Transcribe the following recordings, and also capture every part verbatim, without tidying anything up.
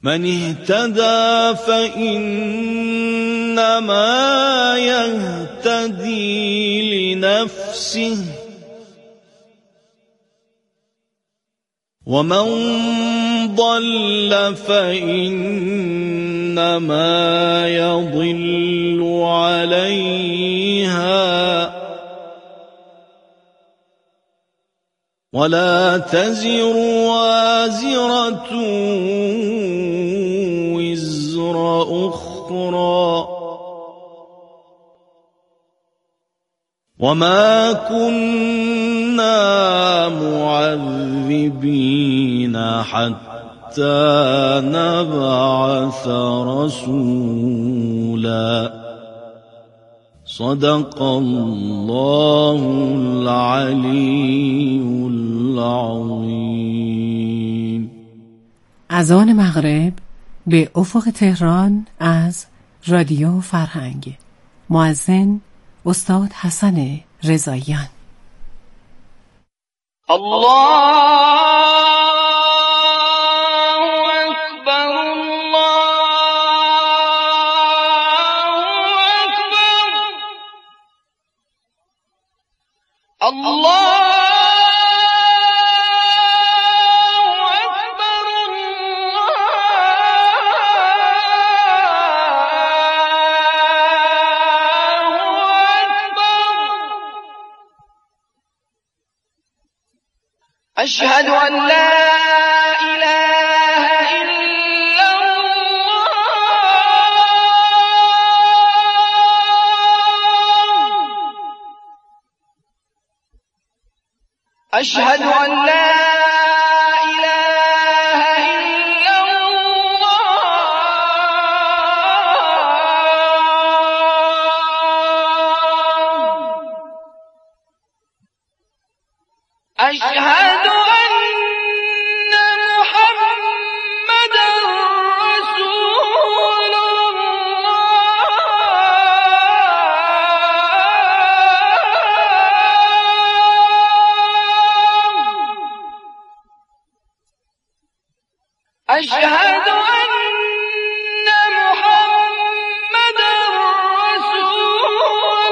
من اهتدى فإنما يهتدي لنفسه ومن ضل فإنما يضل عليها ولا تزر وازرة وزر أخرى وما كنا معذبين حتى نبعث رسولا صدق الله العلی العظیم. اذان مغرب به افق تهران از رادیو فرهنگ. مؤذن استاد حسن رضاییان. الله أشهد أن لا إله إلا الله أشهد أن لا إله إلا الله أشهد أشهد أن محمدا رسول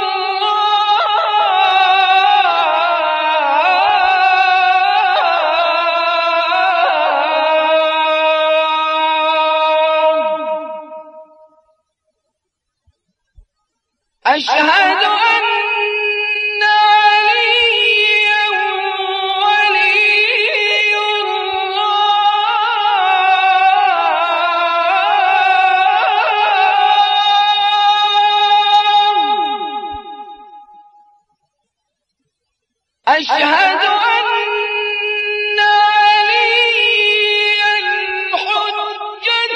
الله أشهد أشهد أن عليا حجة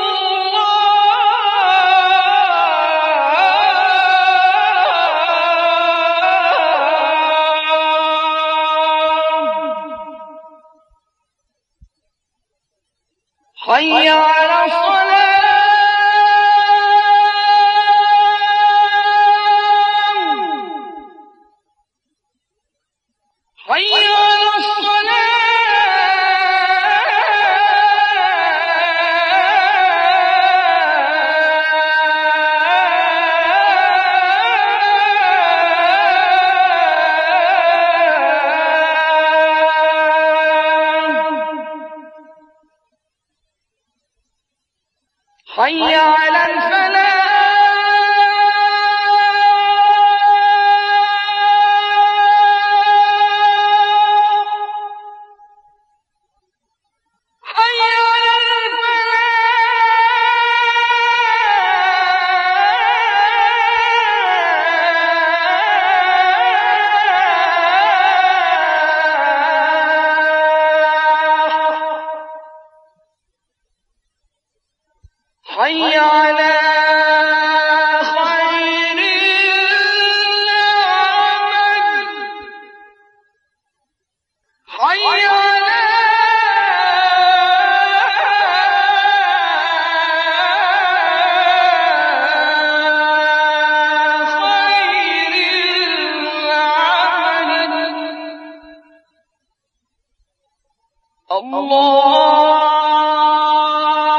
الله حي على الصلاة حي على الصلاة حي على الفلاح حي على خير العمل حي على خير العمل الله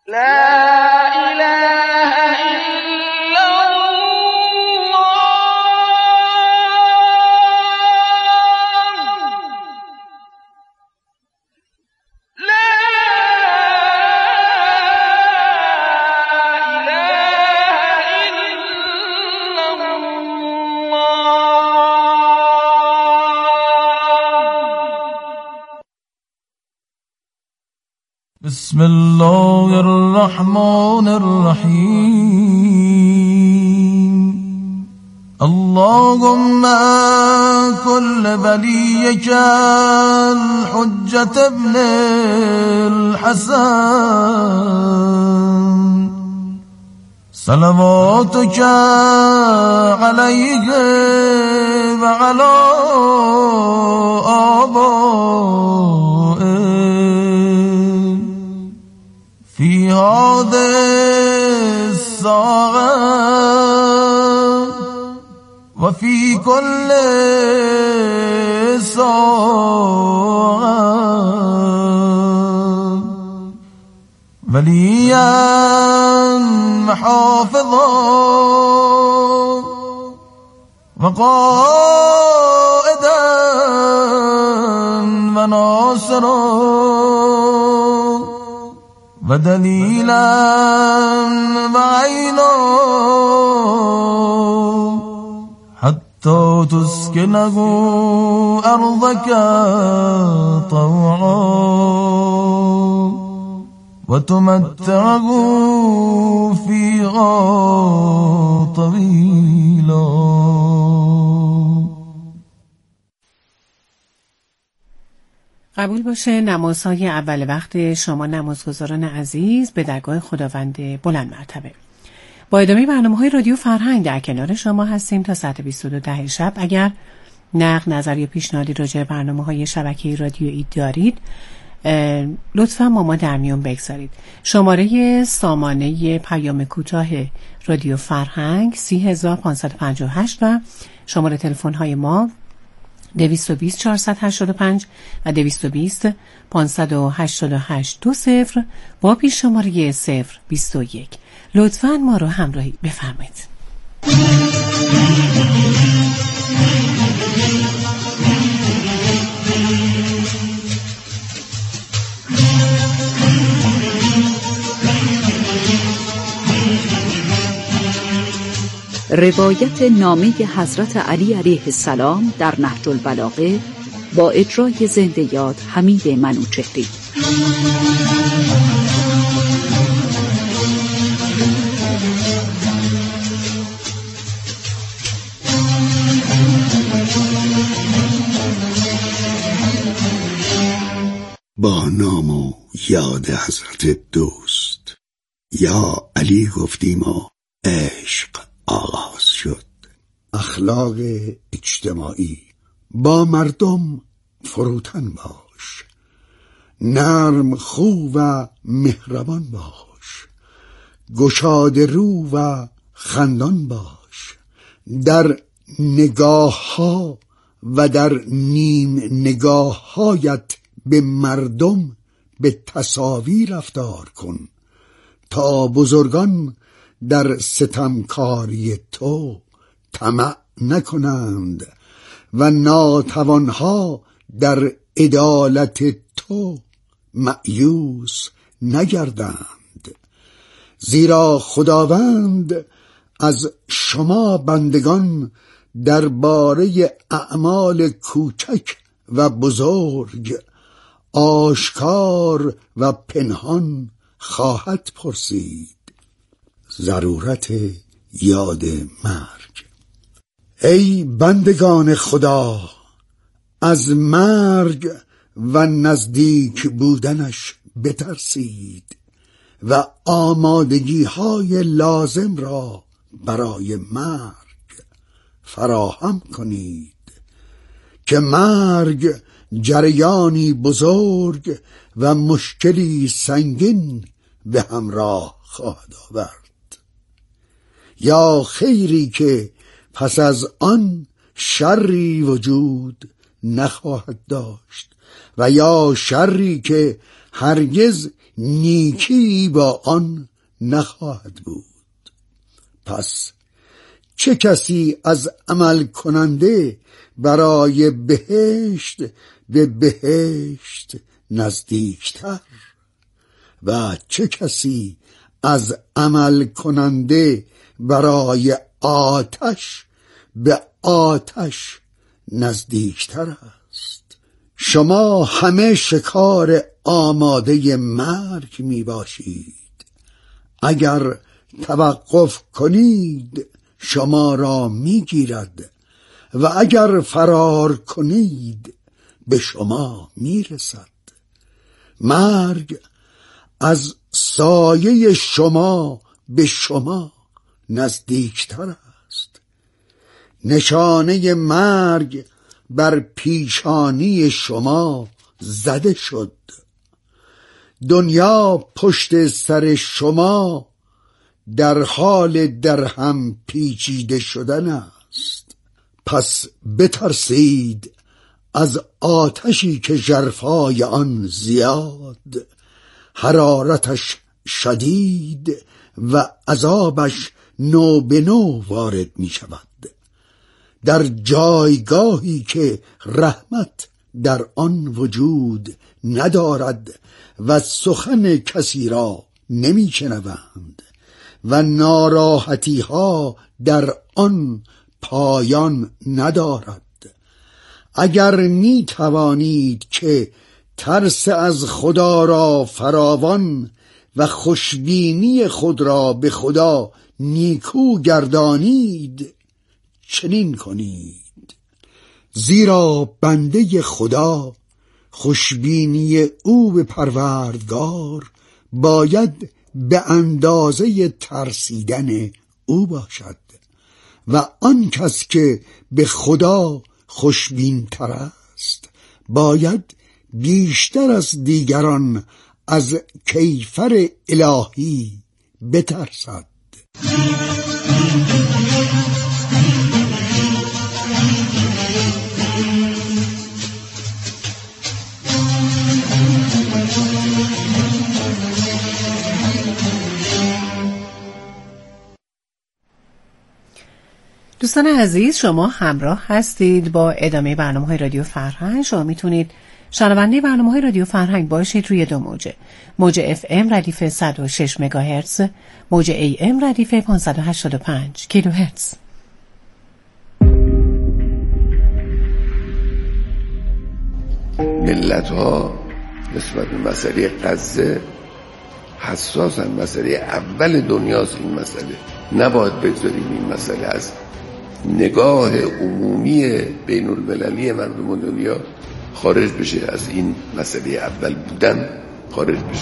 لا إله إلا الله لا إله إلا الله. بسم الله الرحمن الرحيم اللهم كل وليك الحجة ابن الحسن صلواتك عليه وعلى آبائه في هذه الساعة وفي كل ساعة وليا وحافظا وقائدا وناصرا ودليلا وعينا حتى تسكنه أرضك طوعا وتمتعه فيها طويلا. قبول باشه نمازهای اول وقت شما نمازگزاران عزیز به درگاه خداوند بلند مرتبه. با ادامه برنامه‌های رادیو فرهنگ در کنار شما هستیم تا ساعت بیست و دو شب. اگر نقد، نظر یا پیشنهادی راجع به برنامه‌های شبکه رادیویی دارید لطفاً با ما در میون بگذارید. شماره سامانه پیام کوتاه رادیو فرهنگ سی هزار و پانصد و پنجاه و هشت و شماره تلفن‌های ما دویست و بیست چهارصد و هشتاد و پنج و دویست و بیست پانصد و هشتاد و هشت دو صفر با پیش شماره صفر بیست و یک. لطفاً ما رو همراهی بفرمایید. روایت نامه حضرت علی علیه السلام در نهج البلاغه با اجرای زنده یاد حمید منوچهری. با نام و یاد حضرت دوست یا علی گفتیم و عشق آغاز شد. اخلاق اجتماعی: با مردم فروتن باش، نرم خو و مهربان باش، گشاده رو و خندان باش، در نگاه ها و در نیم نگاه هایت به مردم به تساوی رفتار کن تا بزرگان در ستمکاری تو طمع نکنند و ناتوانها در عدالت تو مأیوس نگردند، زیرا خداوند از شما بندگان درباره اعمال کوچک و بزرگ، آشکار و پنهان خواهد پرسید. ضرورت یاد مرگ: ای بندگان خدا، از مرگ و نزدیک بودنش بترسید و آمادگی های لازم را برای مرگ فراهم کنید که مرگ جریانی بزرگ و مشکلی سنگین به همراه خواهد آورد، یا خیری که پس از آن شری وجود نخواهد داشت و یا شری که هرگز نیکی با آن نخواهد بود. پس چه کسی از عمل کننده برای بهشت به بهشت نزدیکتر و چه کسی از عمل کننده برای آتش به آتش نزدیکتر است. شما همه شکار آماده مرگ می باشید. اگر توقف کنید شما را می گیرد و اگر فرار کنید به شما می رسد. مرگ از سایه شما به شما نزدیکتر است. نشانه مرگ بر پیشانی شما زده شد. دنیا پشت سر شما در حال در هم پیچیده شدن است. پس بترسید از آتشی که ژرفای آن زیاد، حرارتش شدید و عذابش نو به نو وارد می شود. در جایگاهی که رحمت در آن وجود ندارد و سخن کسی را نمی شنوند و ناراحتی ها در آن پایان ندارد. اگر می توانید که ترس از خدا را فراوان و خوشبینی خود را به خدا نیکو گردانید چنین کنید. زیرا بنده خدا خوشبینی او به پروردگار باید به اندازه ترسیدن او باشد و آن کس که به خدا خوشبین تر است باید بیشتر از دیگران از کیفر الهی بترسد. دوستان عزیز، شما همراه هستید با ادامه برنامه‌های رادیو فرهنگ. شما میتونید شنونده برنامه‌های رادیو فرهنگ باشید روی دو موجه، موج اف ام ردیف صد و شش مگاهرتز، موج ای ام ردیف پانصد و هشتاد و پنج کیلوهرتز. ملت ها نسبت به مسئله غزه حساسن. مسئله اول دنیاست این مسئله. نباید بگذاریم این مسئله از نگاه عمومی بین المللی مردم دنیا خارج بشه، از این مسئله اول بودن خارج بشه.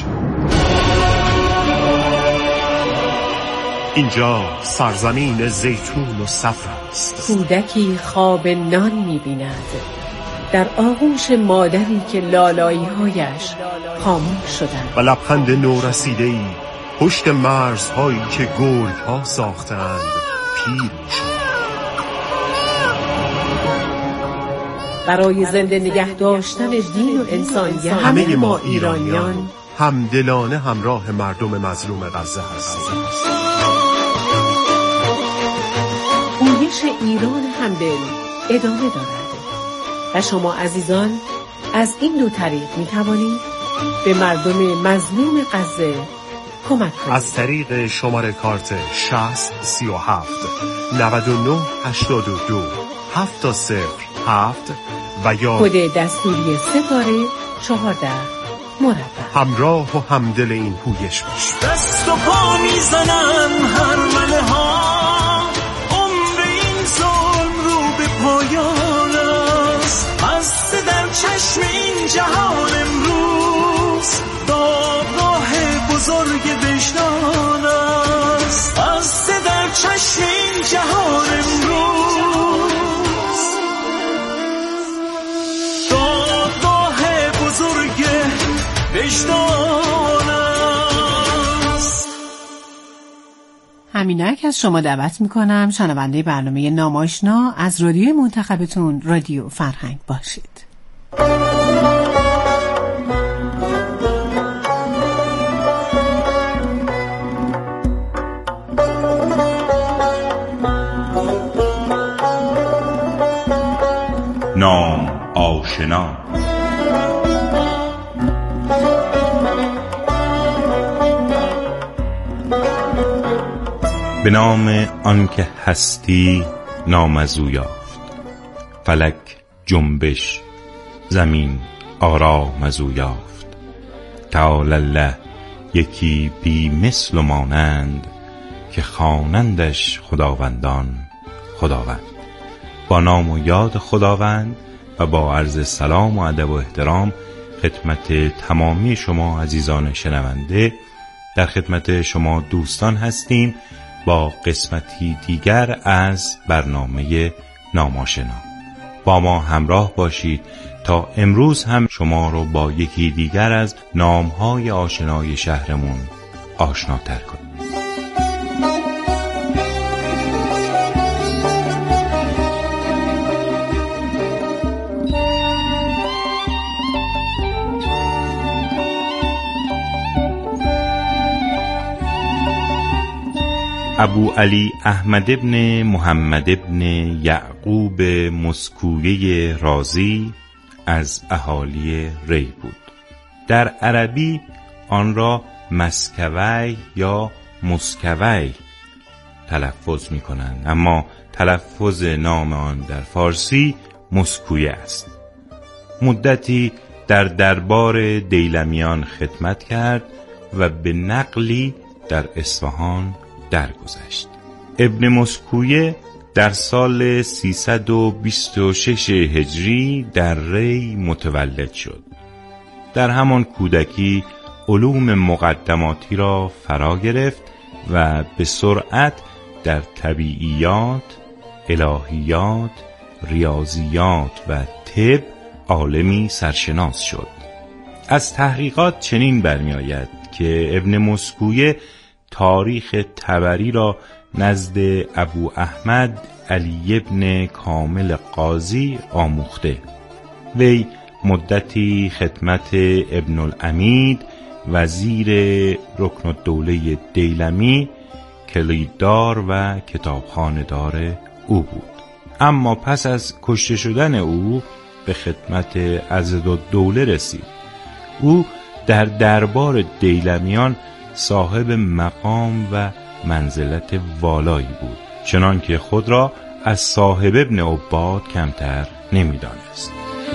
اینجا سرزمین زیتون و صفر است. کودکی خواب نان می‌بیند در آغوش مادری که لالایی‌هایش خاموش شدند و لبخند نورسیده‌ای پشت مرزهایی که گرگ‌ها ساختند پیر شد. برای زنده نگه داشتن دین و انسانیت همه ما ایرانیان همدلانه همراه مردم مظلوم غزه هستیم. پویش ایران همدل ادامه دارد و شما عزیزان از این دو طریق می توانید به مردم مظلوم غزه کمک کنید. از طریق شماره کارت شصت سی و هفت نود و نه هشتاد و دو هفت صفر هفت و یا کد دستوری ستاره چهارده مربع. همراه و همدل این پویش باش. دست و پا میزنم هر منه ها، عمر این ظلم رو به پایان است. بسته در چشم این جهان امروز دادگاه بزرگ وجدان است. بسته در چشم این جهان امروز دادگاه بزرگ وجدان است. همینک از شما دعوت میکنم شنونده برنامه ناماشنا از رادیوی منتخبتون رادیو فرهنگ باشید. آشنا. به نام آنکه هستی نام از او یافت، فلک جنبش زمین آرام از او یافت. تعالی الله یکی بی مثل و مانند، که خوانندش خداوندان خداوند. با نام و یاد خداوند و با عرض سلام و ادب و احترام خدمت تمامی شما عزیزان شنونده، در خدمت شما دوستان هستیم با قسمتی دیگر از برنامه نام آشنا. با ما همراه باشید تا امروز هم شما رو با یکی دیگر از نام‌های آشنای شهرمون آشناتر کنیم. ابو علی احمد ابن محمد ابن یعقوب مسکویه رازی از اهالی ری بود. در عربی آن را مسکوی یا مسکوی تلفظ می کنند، اما تلفظ نام آن در فارسی مسکویه است. مدتی در دربار دیلمیان خدمت کرد و به نقلی در اصفهان درگذشت. ابن مسکویه در سال سیصد و بیست و شش هجری در ری متولد شد. در همان کودکی علوم مقدماتی را فرا گرفت و به سرعت در طبیعیات، الهیات، ریاضیات و طب عالمی سرشناس شد. از تحقیقات چنین برمی آید که ابن مسکویه تاریخ طبری را نزد ابو احمد علی ابن کامل قاضی آموخته. وی مدتی خدمت ابن العمید وزیر رکن الدوله دیلمی کلیددار و کتابخانه‌دار او بود. اما پس از کشته شدن او به خدمت عضدالدوله رسید. او در دربار دیلمیان صاحب مقام و منزلت والایی بود، چنان که خود را از صاحب ابن عباد کمتر نمی دانست.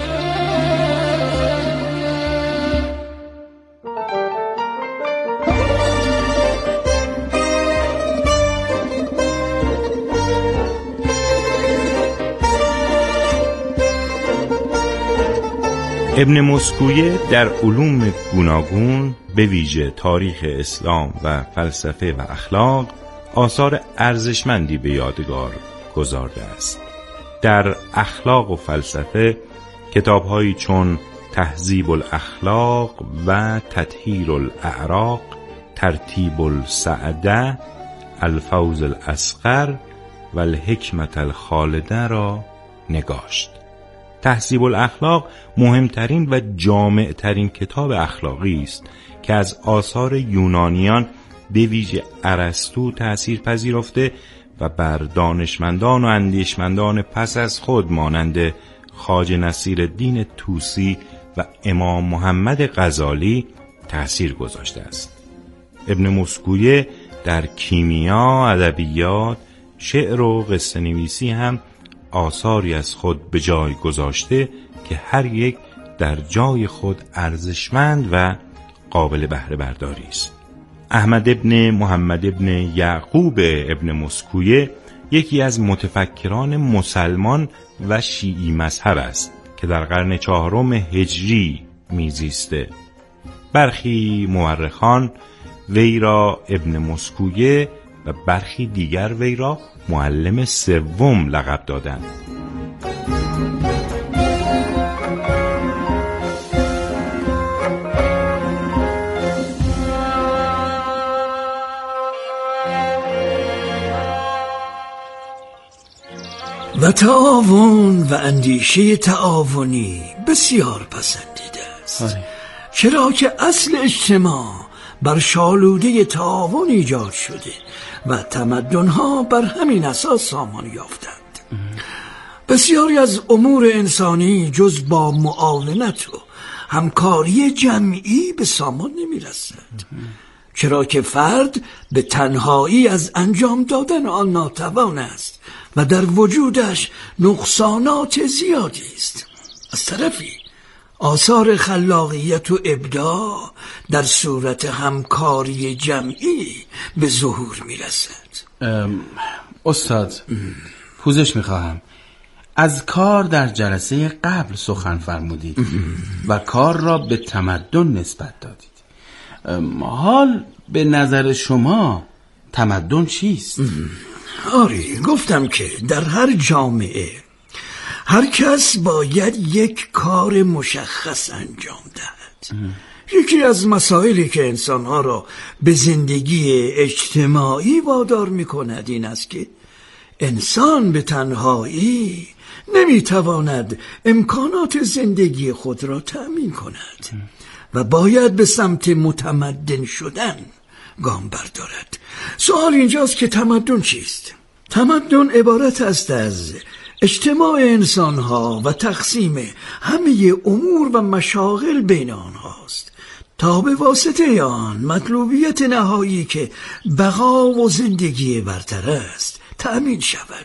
ابن مسکویه در علوم گوناگون به ویژه تاریخ اسلام و فلسفه و اخلاق آثار ارزشمندی به یادگار گذارده است. در اخلاق و فلسفه کتاب‌هایی چون تهذیب الاخلاق و تطهیر الاعراق، ترتیب السعده، الفوز الاصغر و الحکمت الخالده را نگاشت. تهذیب الاخلاق مهمترین و جامعترین کتاب اخلاقی است که از آثار یونانیان به ویژه ارسطو تأثیر پذیرفته و بر دانشمندان و اندیشمندان پس از خود مانند خواجه نصیرالدین طوسی و امام محمد غزالی تأثیر گذاشته است. ابن مسکویه در کیمیا، ادبیات، شعر و قصه نویسی هم آثاری از خود به جای گذاشته که هر یک در جای خود ارزشمند و قابل بهره برداری است. احمد ابن محمد ابن یعقوب ابن مسکویه یکی از متفکران مسلمان و شیعی مذهب است که در قرن چهارم هجری میزیسته. برخی مورخان وی را ابن مسکویه و برخی دیگر وی را معلم سوم لقب دادند. و تعاون و اندیشه تعاونی بسیار پسندیده است، چرا که اصل اجتماع بر شالوده تعاون ایجاد شده و تمدن‌ها بر همین اساس سامان یافتند. بسیاری از امور انسانی جز با معاونت و همکاری جمعی به سامان نمی رسد، چرا که فرد به تنهایی از انجام دادن آن ناتوان است و در وجودش نقصانات زیادی است. از طرفی آثار خلاقیت و ابداع در صورت همکاری جمعی به ظهور می رسد. استاد پوزش می خواهم. از کار در جلسه قبل سخن فرمودید و کار را به تمدن نسبت دادید. حال به نظر شما تمدن چیست؟ آری، گفتم که در هر جامعه هر کس باید یک کار مشخص انجام دهد. یکی از مسائلی که انسانها را به زندگی اجتماعی وادار می کند این است که انسان به تنهایی نمیتواند امکانات زندگی خود را تأمین کند و باید به سمت متمدن شدن گام بردارد. سوال اینجاست که تمدن چیست؟ تمدن عبارت است از اجتماع انسانها و تقسیم همه امور و مشاغل بین آنهاست تا به واسطه آن مطلوبیت نهایی که بقا و زندگی برتر است تأمین شود.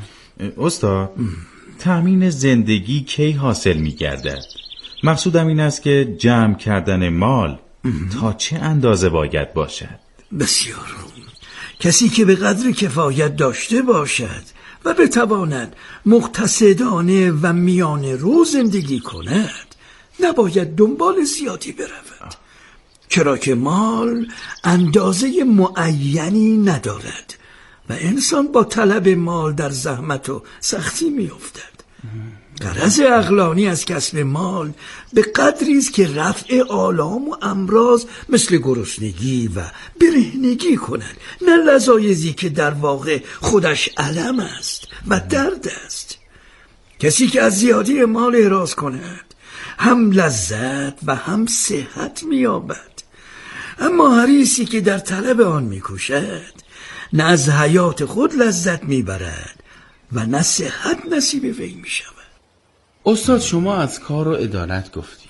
استاد، تأمین زندگی کی حاصل می گردد؟ مقصودم این است که جمع کردن مال تا چه اندازه باید باشد؟ بسیار کسی که به قدر کفایت داشته باشد و بتواند مقتصدانه و میان رو زندگی کند نباید دنبال زیادی برود، چرا که مال اندازه معینی ندارد و انسان با طلب مال در زحمت و سختی می افتد. غرض عقلانی از کسب مال به قدری است که رفع آلام و امراض مثل گرسنگی و برهنگی کند، نه لذایزی که در واقع خودش الم است و درد است. کسی که از زیادی مال احراز کند هم لذت و هم صحت می‌یابد، اما حریصی که در طلب آن می‌کوشد نه از حیات خود لذت می‌برد و نه صحت نصیب وی می‌شود. استاد شما از کار و عدالت گفتید،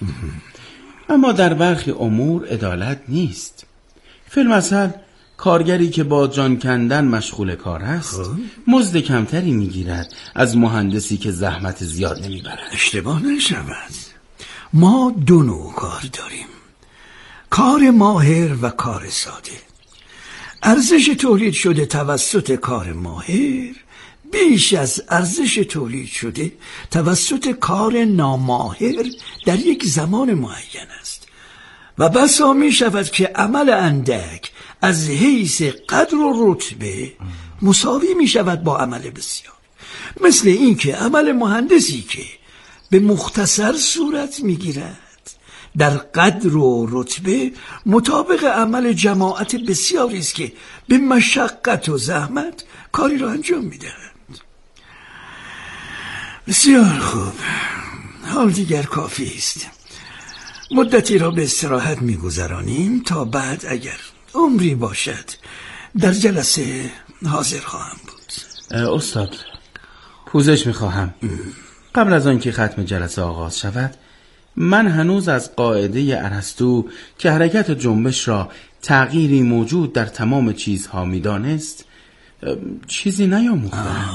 اما در برخی امور عدالت نیست. فی المثل کارگری که با جان کندن مشغول کار است مزد کمتری میگیرد از مهندسی که زحمت زیاد نمیبرد. اشتباه نشود، ما دو نوع کار داریم، کار ماهر و کار ساده. ارزش تولید شده توسط کار ماهر بیش از ارزش تولید شده توسط کار ناماهر در یک زمان معین است و بسا می شود که عمل اندک از حیث قدر و رتبه مساوی می شود با عمل بسیار، مثل این که عمل مهندسی که به مختصر صورت می گیرد در قدر و رتبه مطابق عمل جماعت بسیاری است که به مشقت و زحمت کاری را انجام می دهد. بسیار خوب، حال دیگر کافی است. مدتی را به استراحت می گذرانیم تا بعد اگر عمری باشد در جلسه حاضر خواهم بود. استاد پوزش می خواهم. قبل از آن که ختم جلسه آغاز شود من هنوز از قاعده ارسطو که حرکت جنبش را تغییری موجود در تمام چیزها می دانست چیزی نیاموختم.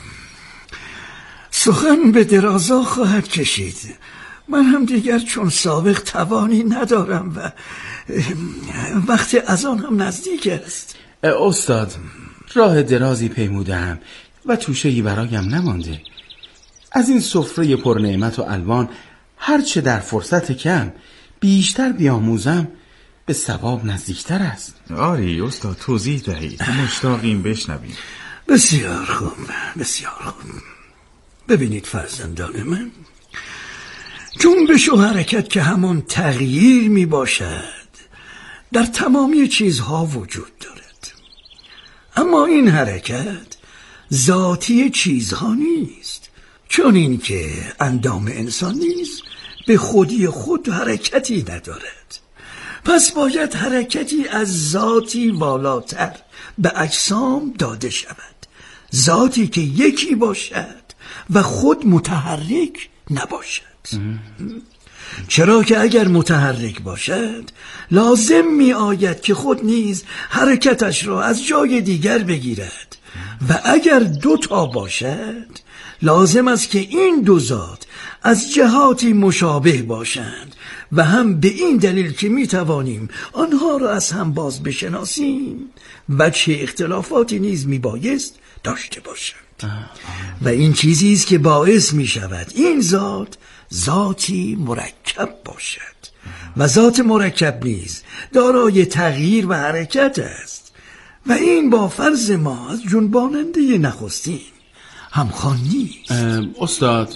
سخن به درازا خواهد کشید. من هم دیگر چون سابق توانی ندارم و وقت از آن هم نزدیک است. استاد راه درازی پیمودم و توشه‌ای برایم نمانده. از این سفره پر نعمت و الوان هرچه در فرصت کم بیشتر بیاموزم به ثواب نزدیکتر است. آری استاد توضیح دهید، مشتاقیم بشنویم. بسیار خوب، بسیار خوب. ببینید فرزندان من، جنبش و حرکت که همان تغییر می باشد در تمامی چیزها وجود دارد، اما این حرکت ذاتی چیزها نیست، چون این که اندام انسان نیز به خودی خود حرکتی ندارد. پس باید حرکتی از ذاتی والاتر به اجسام داده شود، ذاتی که یکی باشد و خود متحرک نباشد. چرا که اگر متحرک باشد لازم می آید که خود نیز حرکتش را از جای دیگر بگیرد و اگر دو تا باشد لازم است که این دو ذات از جهاتی مشابه باشند و هم به این دلیل که می توانیم آنها را از هم باز بشناسیم وجه اختلافاتی نیز می بایست داشته باشند. و این چیزی است که باعث می شود این ذات ذاتی مرکب باشد و ذات مرکب نیز دارای تغییر و حرکت است و این با فرض ما از جنباننده نخستین همخوان نیست. استاد،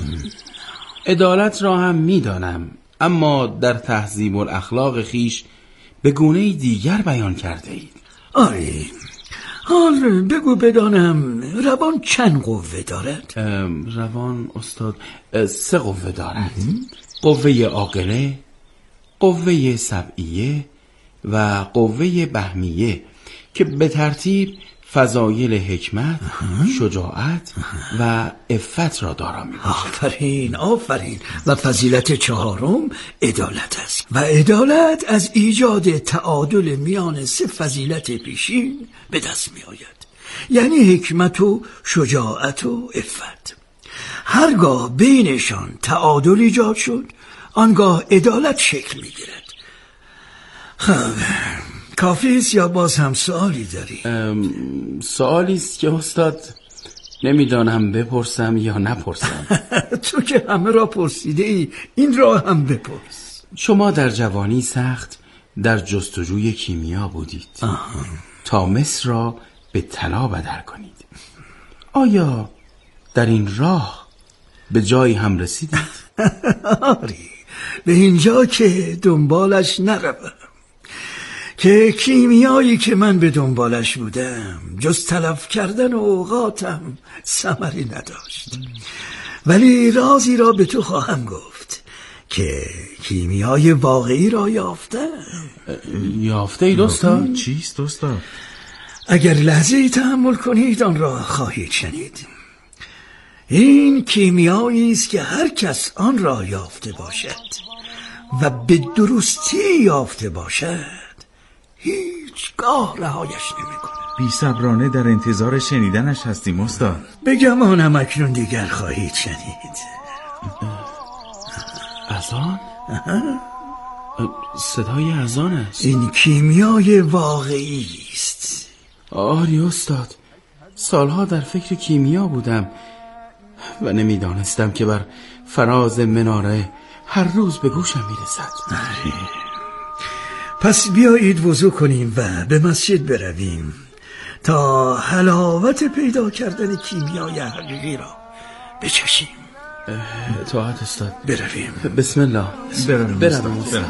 عدالت را هم می دانم، اما در تهذیب الاخلاق خیش به گونه دیگر بیان کرده اید. آره، حال بگو بدانم روان چند قوه دارد؟ روان استاد سه قوه دارد. قوه عاقله، قوه سبعیه و قوه بهمیه که به ترتیب فضایل حکمت، شجاعت و عفت را دارا می باشد. آفرین آفرین. و فضیلت چهارم عدالت است و عدالت از ایجاد تعادل میان سه فضیلت پیشین به دست می آید، یعنی حکمت و شجاعت و عفت. هرگاه بینشان تعادل ایجاد شد آنگاه عدالت شکل می گیرد. خب کافی است یا باز هم سوالی داری؟ سوالی است که استاد نمیدانم بپرسم یا نپرسم. تو که همه را پرسیده ای، این را هم بپرس. شما در جوانی سخت در جستجوی کیمیا بودید آه. تا مس را به طلا بدل کنید. آیا در این راه به جایی هم رسیدید؟ آری، به اینجا که دنبالش نروم، که کیمیایی که من به دنبالش بودم جز تلف کردن اوقاتم ثمری نداشت. ولی رازی را به تو خواهم گفت که کیمیای واقعی را یافتم. یافته ای دوستا؟ چیست دوستا؟ اگر لحظه تحمل کنید آن را خواهید شنید. این کیمیایی است که هر کس آن را یافته باشد و به درستی یافته باشد هیچگاه رهایش نمی کنه. بی صبرانه در انتظار شنیدنش هستیم استاد. بگم آنم اکنون دیگر خواهید شنید. اذان؟ صدای اذان است. این کیمیای واقعی است. آری استاد، سالها در فکر کیمیا بودم و نمیدانستم که بر فراز مناره هر روز به گوشم میرسد. پس بیایید وضو کنیم و به مسجد برویم تا حلاوت پیدا کردن کیمیای حقیقی را بچشیم. اطاعت استاد. برویم. بسم الله. برویم. برویم استاد.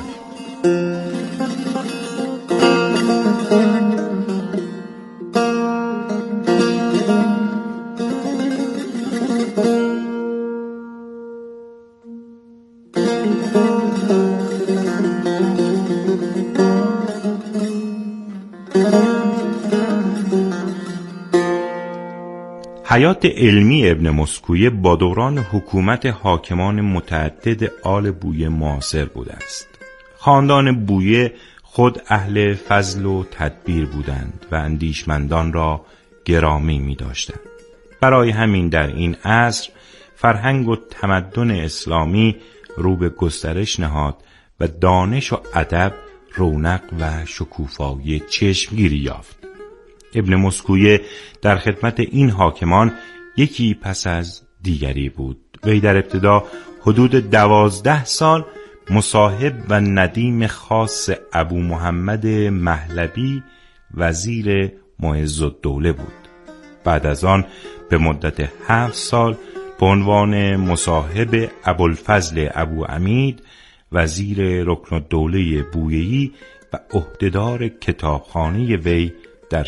حیات علمی ابن مسکویه با دوران حکومت حاکمان متعدد آل بویه معاصر بوده است. خاندان بویه خود اهل فضل و تدبیر بودند و اندیشمندان را گرامی می داشتند. برای همین در این عصر فرهنگ و تمدن اسلامی رو به گسترش نهاد و دانش و ادب رونق و شکوفایی چشمگیری یافت. ابن مسکویه در خدمت این حاکمان یکی پس از دیگری بود. وی در ابتدا حدود دوازده سال مصاحب و ندیم خاص ابو محمد مهلبی وزیر معزالدوله بود. بعد از آن به مدت هفت سال به عنوان مصاحب ابوالفضل ابو عمید وزیر رکن الدوله بویه‌ای و عهدهدار کتابخانه وی